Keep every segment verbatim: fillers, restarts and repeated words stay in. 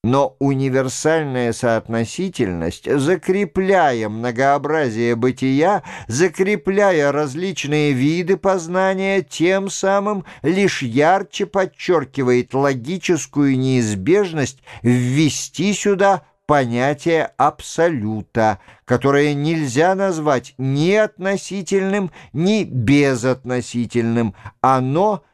Но универсальная соотносительность, закрепляя многообразие бытия, закрепляя различные виды познания, тем самым лишь ярче подчеркивает логическую неизбежность ввести сюда понятие абсолюта, которое нельзя назвать ни относительным, ни безотносительным. Оно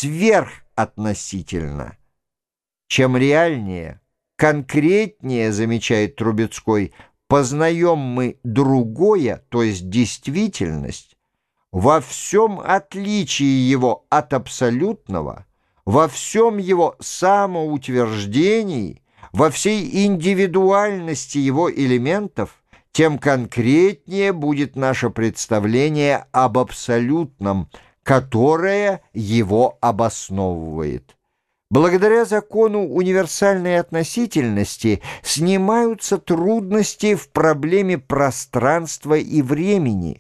сверхотносительно. Чем реальнее, конкретнее, замечает Трубецкой, познаем мы другое, то есть действительность, во всем отличии его от абсолютного, во всем его самоутверждении, во всей индивидуальности его элементов, тем конкретнее будет наше представление об абсолютном, которое его обосновывает. Благодаря закону универсальной относительности снимаются трудности в проблеме пространства и времени.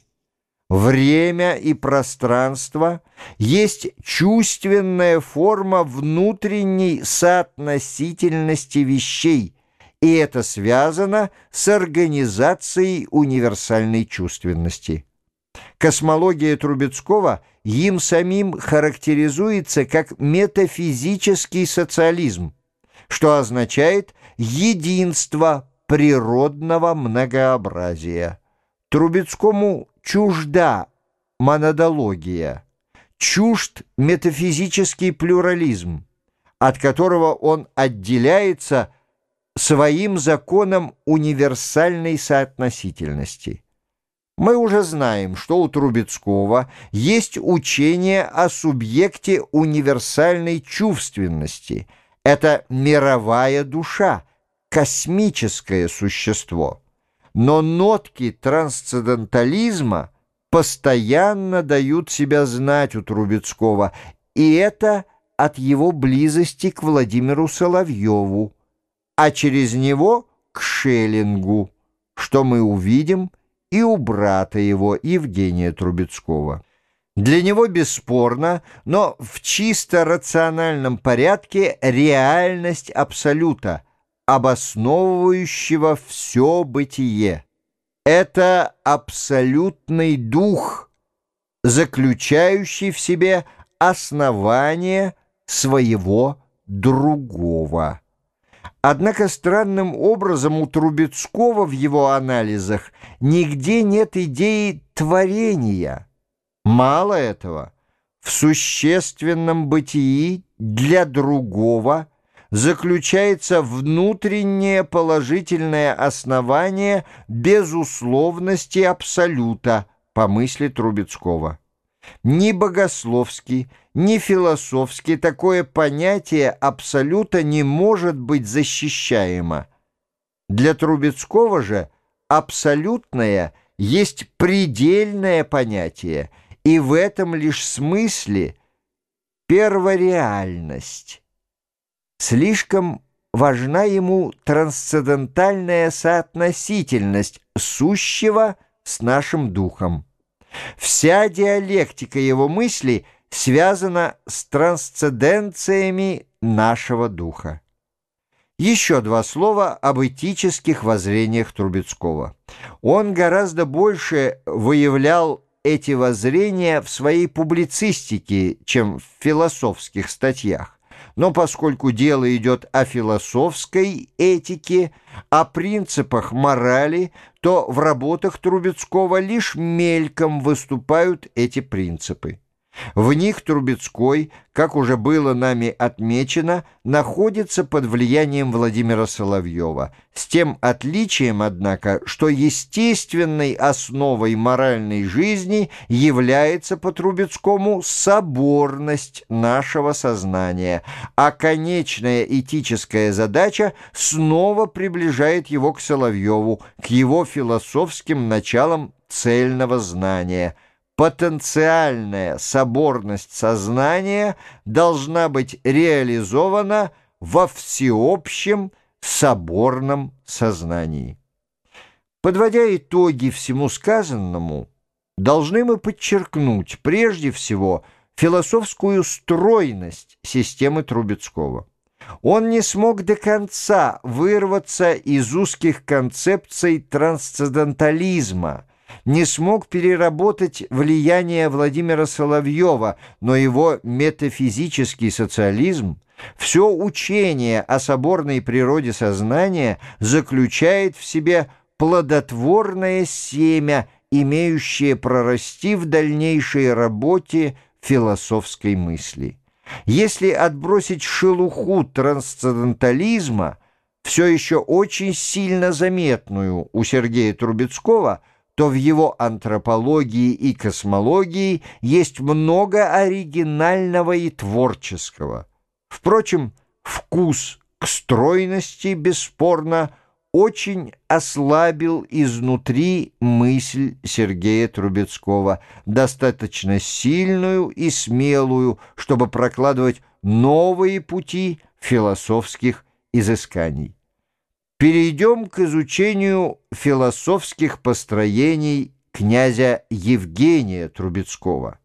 Время и пространство есть чувственная форма внутренней соотносительности вещей, и это связано с организацией универсальной чувственности. Космология Трубецкого им самим характеризуется как метафизический социализм, что означает единство природного многообразия. Трубецкому чужда монадология, чужд метафизический плюрализм, от которого он отделяется своим законом универсальной соотносительности. Мы уже знаем, что у Трубецкого есть учение о субъекте универсальной чувственности. Это мировая душа, космическое существо. Но нотки трансцендентализма постоянно дают себя знать у Трубецкого, и это от его близости к Владимиру Соловьеву, а через него к Шеллингу, что мы увидим и у брата его Евгения Трубецкого. Для него бесспорно, но в чисто рациональном порядке реальность абсолюта, обосновывающего все бытие. Это абсолютный дух, заключающий в себе основание своего другого. Однако странным образом у Трубецкого в его анализах нигде нет идеи творения. Мало этого, в существенном бытии для другого заключается внутреннее положительное основание безусловности абсолюта, по мысли Трубецкого. Ни богословски, ни философски такое понятие абсолюта не может быть защищаемо. Для Трубецкого же абсолютное есть предельное понятие, и в этом лишь смысле первореальность. Слишком важна ему трансцендентальная соотносительность сущего с нашим духом. Вся диалектика его мысли связана с трансценденциями нашего духа. Еще два слова об этических воззрениях Трубецкого. Он гораздо больше выявлял эти воззрения в своей публицистике, чем в философских статьях. Но поскольку дело идет о философской этике, о принципах морали, то в работах Трубецкого лишь мельком выступают эти принципы. В них Трубецкой, как уже было нами отмечено, находится под влиянием Владимира Соловьева, с тем отличием, однако, что естественной основой моральной жизни является по Трубецкому соборность нашего сознания, а конечная этическая задача снова приближает его к Соловьеву, к его философским началам цельного знания. Потенциальная соборность сознания должна быть реализована во всеобщем соборном сознании. Подводя итоги всему сказанному, должны мы подчеркнуть прежде всего философскую стройность системы Трубецкого. Он не смог до конца вырваться из узких концепций трансцендентализма, не смог переработать влияние Владимира Соловьева, но его метафизический социализм, все учение о соборной природе сознания заключает в себе плодотворное семя, имеющее прорасти в дальнейшей работе философской мысли. Если отбросить шелуху трансцендентализма, все еще очень сильно заметную у Сергея Трубецкого, то в его антропологии и космологии есть много оригинального и творческого. Впрочем, вкус к стройности, бесспорно, очень ослабил изнутри мысль Сергея Трубецкого, достаточно сильную и смелую, чтобы прокладывать новые пути философских изысканий. Перейдем к изучению философских построений князя Евгения Трубецкого.